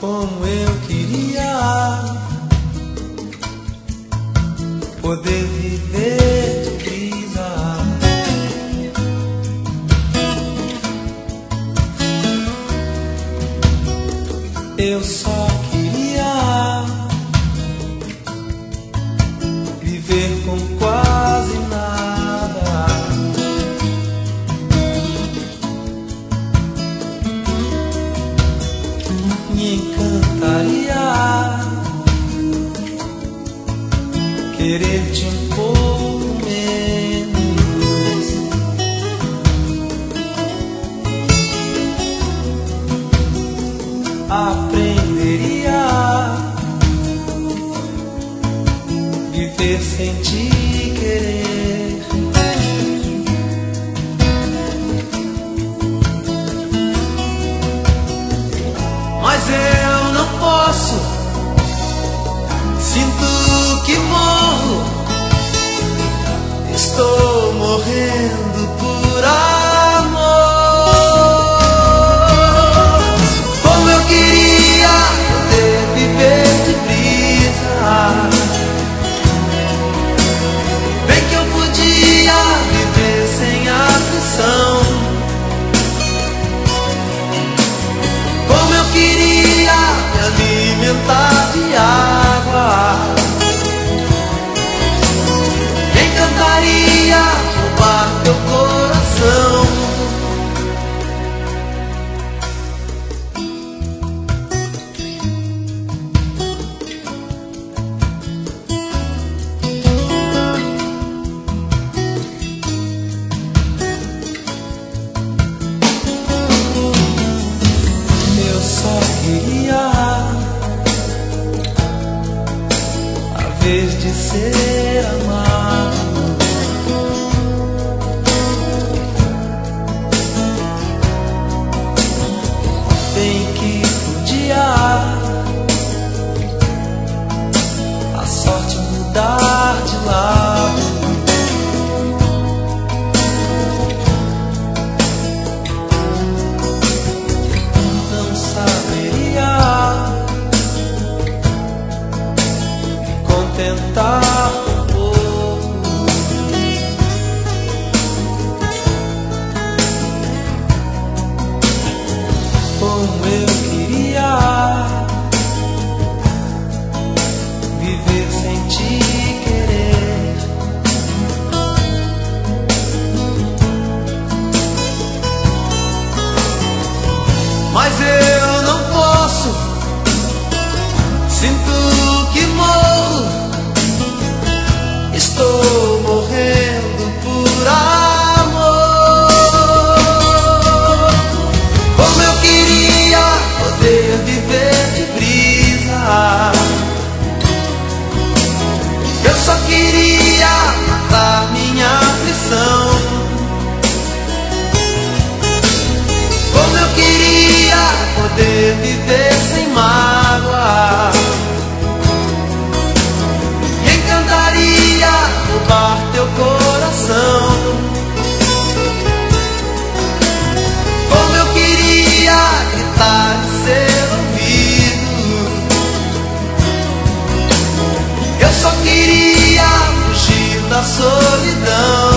Como eu queria poder viver de brisa. Eu só queria viver com quase nada. Me encantaria querer-te um pouco menos. Aprenderia viver sem te querer. Mas eu não posso, sinto que morro, estou morrendo por amor. Como eu queria poder viver de brisa, bem que eu podia viver sem aflição. Como eu queria me alimentar de água, encantaria roubar teu coração. Eu só queria a vez de ser amado. Bem que podia a sorte mudar de lado. Não saberia me contentar com pouco. Como eu queria viver sem te querer. Mas eu não posso, sinto que morro, estou morrendo por amor. Como eu queria poder viver de brisa, eu só queria matar minha aflição. Como eu queria poder viver sem mágoa, e encantaria roubar teu coração. Como eu queria gritar e ser ouvido, eu só queria fugir da solidão.